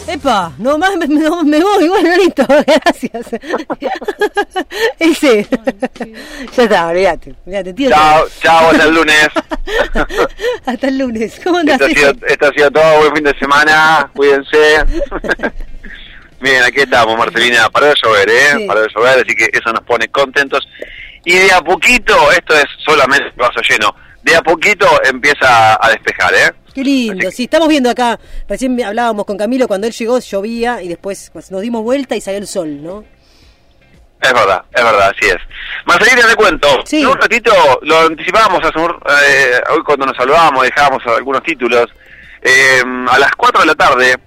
Epa, no más me voy, bueno, listo, gracias. Ese. Ya está, olvídate, tío. Chao, hasta el lunes. Hasta el lunes, ¿cómo andás? Esto ha sido todo, buen fin de semana, cuídense. Bien, aquí estamos, Marcelina, paró de llover, sí. Paró de llover, así que eso nos pone contentos. Y de a poquito, esto es solamente vaso lleno, de a poquito empieza a despejar, Qué lindo, sí, estamos viendo acá, recién hablábamos con Camilo, cuando él llegó llovía y después pues, nos dimos vuelta y salió el sol, ¿no? Es verdad, así es. Marcelina, te cuento, sí. Un ratito, lo anticipábamos hoy cuando nos saludábamos, dejábamos algunos títulos, a las 4 de la tarde,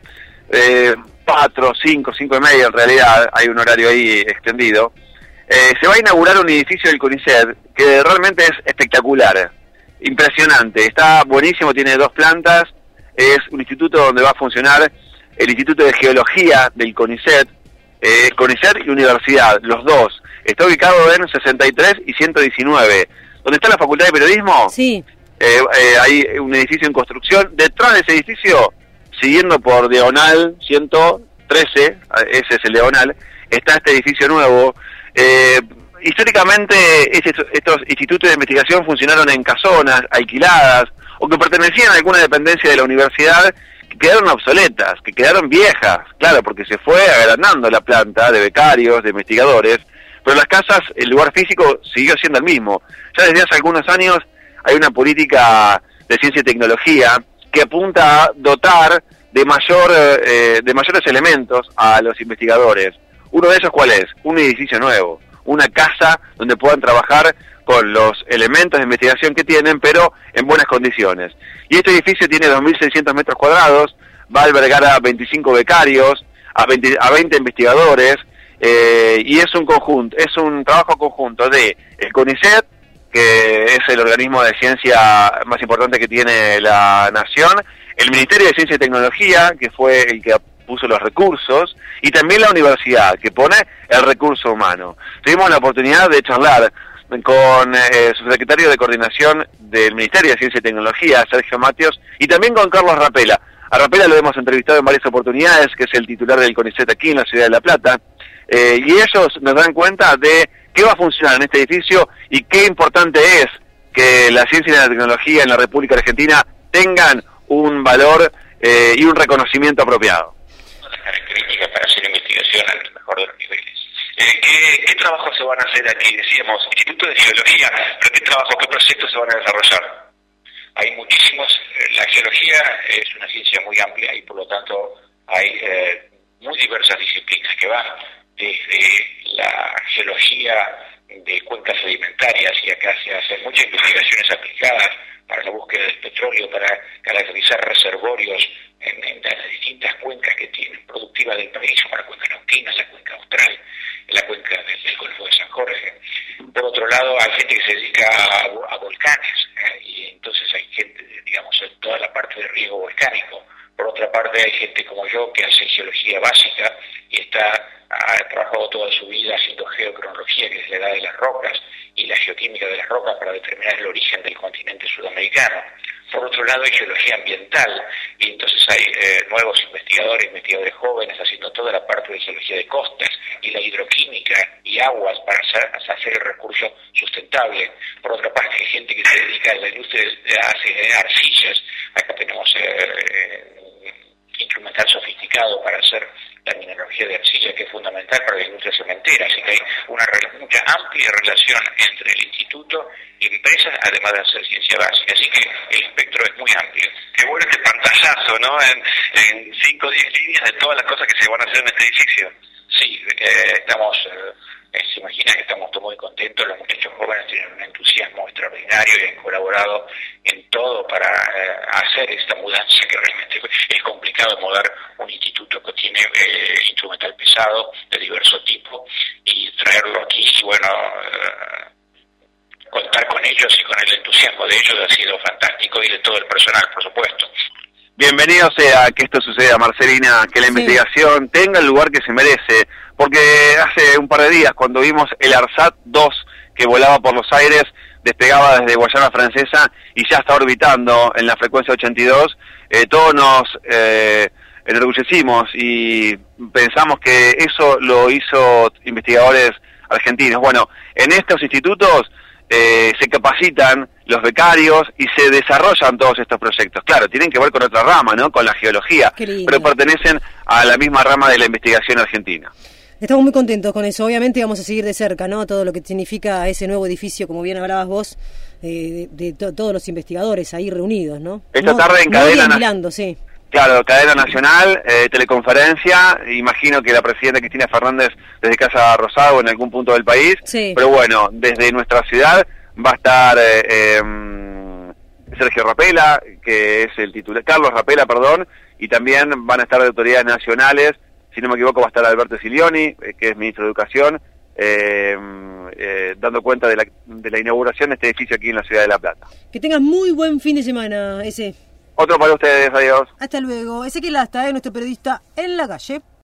4, 5 y media en realidad, hay un horario ahí extendido, se va a inaugurar un edificio del CONICET que realmente es espectacular. Impresionante, está buenísimo, tiene 2 plantas, es un instituto donde va a funcionar el Instituto de Geología del CONICET, CONICET y Universidad, los dos. Está ubicado en 63 y 119. ¿Dónde está la Facultad de Periodismo? Sí. Hay un edificio en construcción. Detrás de ese edificio, siguiendo por Diagonal 113, ese es el Diagonal, está este edificio nuevo. Históricamente estos institutos de investigación funcionaron en casonas alquiladas o que pertenecían a alguna dependencia de la universidad, que quedaron obsoletas, que quedaron viejas, claro, porque se fue agrandando la planta de becarios, de investigadores, pero las casas, el lugar físico siguió siendo el mismo. Ya desde hace algunos años hay una política de ciencia y tecnología que apunta a dotar de mayores elementos a los investigadores. Uno de ellos, ¿cuál es? Un edificio nuevo, una casa donde puedan trabajar con los elementos de investigación que tienen, pero en buenas condiciones. Y este edificio tiene 2.600 metros cuadrados, va a albergar a 25 becarios, a 20 investigadores, y es un trabajo conjunto de el CONICET, que es el organismo de ciencia más importante que tiene la nación, el Ministerio de Ciencia y Tecnología, que fue el que puso los recursos, y también la universidad, que pone el recurso humano. Tuvimos la oportunidad de charlar con su secretario de coordinación del Ministerio de Ciencia y Tecnología, Sergio Matios, y también con Carlos Rapela. A Rapela lo hemos entrevistado en varias oportunidades, que es el titular del CONICET aquí en la ciudad de La Plata, y ellos nos dan cuenta de qué va a funcionar en este edificio y qué importante es que la ciencia y la tecnología en la República Argentina tengan un valor y un reconocimiento apropiado. Características para hacer investigación al mejor de los niveles. ¿Qué trabajos se van a hacer aquí? Decíamos, Instituto de Geología, pero ¿qué trabajos, qué proyectos se van a desarrollar? Hay muchísimos, la geología es una ciencia muy amplia y por lo tanto hay muy diversas disciplinas que van desde la geología de cuencas sedimentarias, y acá se hacen muchas investigaciones aplicadas para la búsqueda del petróleo, para caracterizar reservorios en las distintas cuencas que tienen productivas del país, como la cuenca neuquina, la cuenca austral, la cuenca del Golfo de San Jorge. Por otro lado, hay gente que se dedica a volcanes, y entonces hay gente, digamos, en toda la parte de riesgo volcánico. Por otra parte, hay gente como yo que hace geología básica y ha trabajado toda su vida haciendo geocronología, que es la edad de las rocas, y la geoquímica de las rocas para determinar el origen del continente sudamericano. Por otro lado, hay geología ambiental, y entonces hay nuevos investigadores jóvenes haciendo toda la parte de geología de costas y la hidroquímica y aguas para hacer el recurso sustentable. Por otra parte, hay gente que se dedica a la industria de arcillas. Acá tenemos instrumental sofisticado para hacer la mineralogía de arcilla, que es fundamental para la industria cementera. Así que hay una amplia relación entre el instituto y empresas, además de hacer ciencia básica. Así que el espectro es muy amplio. Qué bueno este pantallazo, ¿no? En 5 o 10 líneas de todas las cosas que se van a hacer en este edificio. Sí, se imagina que estamos todos muy contentos. Los muchachos jóvenes tienen un entusiasmo extraordinario y han colaborado en todo para hacer esta mudanza, que realmente es complicado mudar un instituto que tiene instrumental pesado de diverso tipo y traerlo aquí, y bueno, contar con ellos y con el entusiasmo de ellos ha sido fantástico, y de todo el personal, por supuesto. Bienvenido sea que esto suceda, Marcelina, que la investigación tenga el lugar que se merece, porque hace un par de días, cuando vimos el ARSAT 2 que volaba por los aires, despegaba desde Guayana Francesa y ya está orbitando en la frecuencia 82, todo nos enorgullecimos y pensamos que eso lo hizo investigadores argentinos. Bueno, en estos institutos se capacitan los becarios y se desarrollan todos estos proyectos. Claro, tienen que ver con otra rama, ¿no? Con la geología, pero pertenecen a la misma rama de la investigación argentina. Estamos muy contentos con eso. Obviamente vamos a seguir de cerca, ¿no? Todo lo que significa ese nuevo edificio, como bien hablabas vos, de todos los investigadores ahí reunidos, ¿no? Esta tarde en cadena... sí. Claro, cadena nacional, teleconferencia. Imagino que la presidenta Cristina Fernández desde Casa Rosada o en algún punto del país. Sí. Pero bueno, desde nuestra ciudad va a estar Sergio Rapella, que es el titular, Carlos Rapella, perdón, y también van a estar de autoridades nacionales. Si no me equivoco, va a estar Alberto Silioni, que es ministro de Educación, dando cuenta de la inauguración de este edificio aquí en la ciudad de La Plata. Que tengas muy buen fin de semana, ese. Otro para ustedes, adiós. Hasta luego. Ezequiel Asta, nuestro periodista en la calle.